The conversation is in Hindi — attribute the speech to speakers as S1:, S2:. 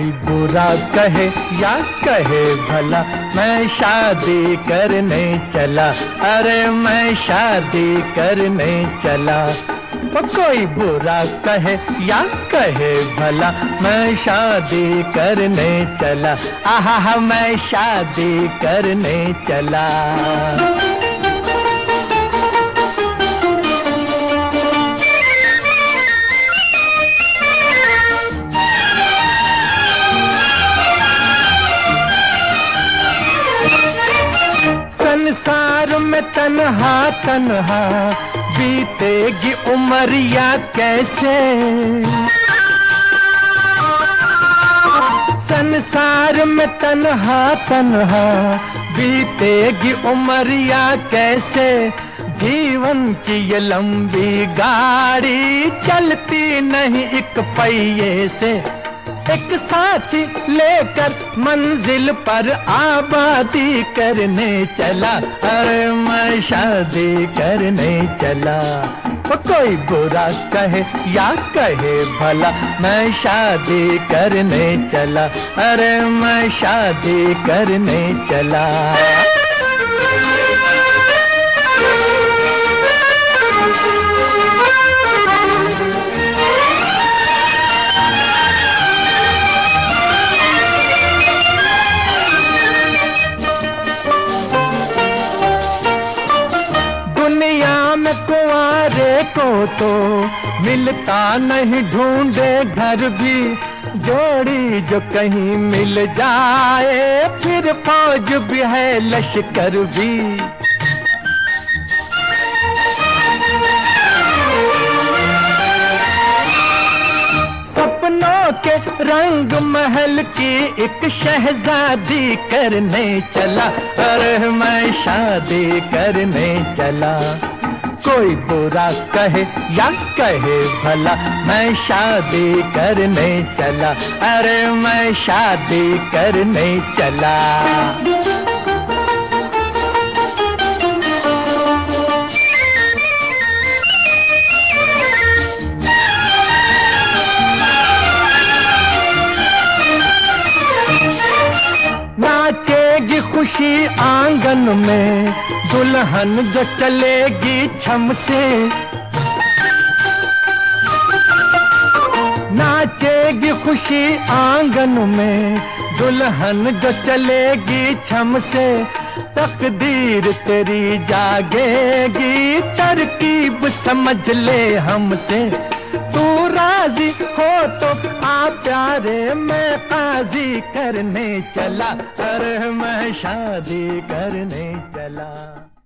S1: बुरा कहे या कहे भला, मैं शादी करने चला, अरे मैं शादी करने चला। कोई बुरा कहे या कहे भला, मैं शादी करने चला, आहा मैं शादी करने चला। संसार में तन्हा तन्हा बीतेगी उमरिया कैसे, संसार में तन्हा तन्हा बीतेगी उमरिया कैसे। जीवन की ये लंबी गाड़ी चलती नहीं एक पहिए से, एक साथी लेकर मंजिल पर आबादी करने चला, अरे मैं शादी करने चला। कोई बुरा कहे या कहे भला, मैं शादी करने चला, अरे मैं शादी करने चला। दुनिया में कुंवारे को तो मिलता नहीं, ढूंढे घर भी जोड़ी जो कहीं मिल जाए, फिर फौज भी है लश्कर भी। सपनों के रंग महल की एक शहजादी करने चला, अरे मैं शादी करने चला। कोई बुरा कहे या कहे भला, मैं शादी करने चला, अरे मैं शादी करने चला। नाचेगी खुशी आंगन में दुल्हन जो चलेगी छम से, नाचेगी खुशी आंगन में दुल्हन जो चलेगी छम से। तकदीर तेरी जागेगी, तरकीब समझ ले हमसे। तू राजी हो तो आ प्यारे, मैं काजी करने चला, अरे मैं शादी करने चला।